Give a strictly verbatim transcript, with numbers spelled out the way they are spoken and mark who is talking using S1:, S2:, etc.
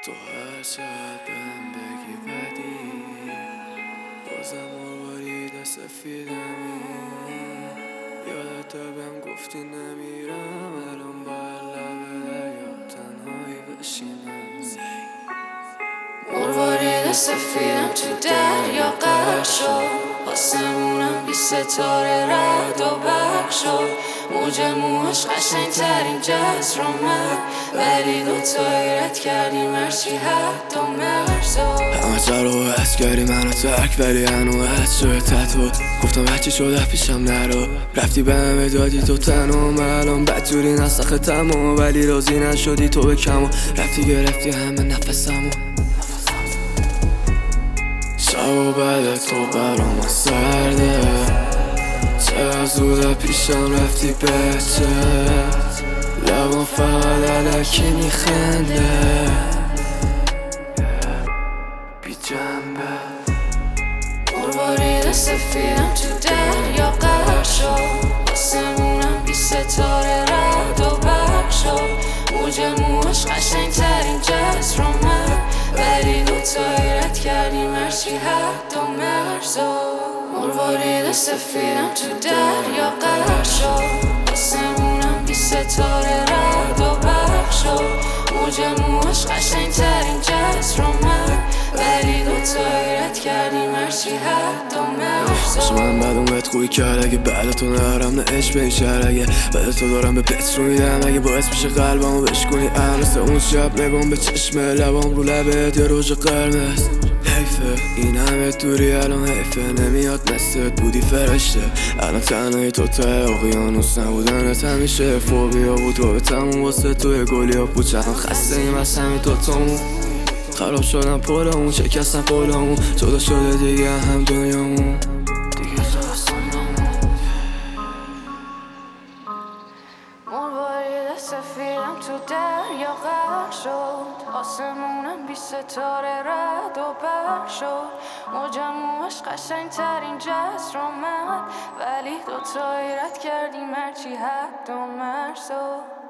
S1: تو هر چقدر بهم بگی بدی بازم مروارید سفیدمی. یادت بهم گفتی نمیرم، الان با لب دریا تنهایی بشینم.
S2: مروارید سفیدم تو دریا غرق شد، آسمونم بی ستاره رد و برق شد. موج موهاش قشنگ ترین جسر اومد، ولی دوتایی رد کردیم هرچی حد و مرزا.
S1: همه جا رو حس کردی منو ترک، ولی هنو حس شده تطور. گفتم هرچی شده پیشم نرو، رفتی به همه دادی تو تنها. الان بدجوری نسخه تمام، ولی راضی نشدی تو به کمو. رفتی گرفتی همه نفسمو. شب و بعد تو برام سرده، چه زوده پیشم رفتی بچه. لبم فقط علکی میخنده بی جنبه.
S2: مروارید سفیدم تو دریا غرق شد، آسمونم بی ستاره رد و برق شد. موج موهاش قشنگ ترین جسر اومد، ولی دوتایی رد کردیم هرچی حد و مرزا. مروارید سفیدم تو دریا غرق شد، آسمونم بی ستاره رد و برق شد. موج موهاش قشنگ ترین جسر اومد، ولی دوتایی رد کردیم هرچی حد و مرزا.
S1: من بعدم بهت خوبی کرد، اگه بعد تو نرم نه عشق به این شهر. اگه بعد تو دارم به پترو میدم، اگه باعث میشه قلبمو بشکنی. مثل اون شب نگام به چشم لبام رو لبت یه روژ قرمز. حیفه این همه دوری الان، حیفه نمیاد مثلت بودی فرشته. الان تنهایی تو ته اقیانوس، نبودنت همیشه فوبیا بود و به تموم. واسه توی گلی ها پوچم خسته ایم از همین دوتامون. خراب شدم پلمون، شکستم پلمون، جدا شده دیگه هم دنیامون.
S2: مروارید سفیدم تو دریا غرق شد، آسمونم بی ستاره رد و برق شد. موج موهاش قشنگ ترین جسر اومد، ولی دوتایی رد کردیم هرچی حد و مرزا.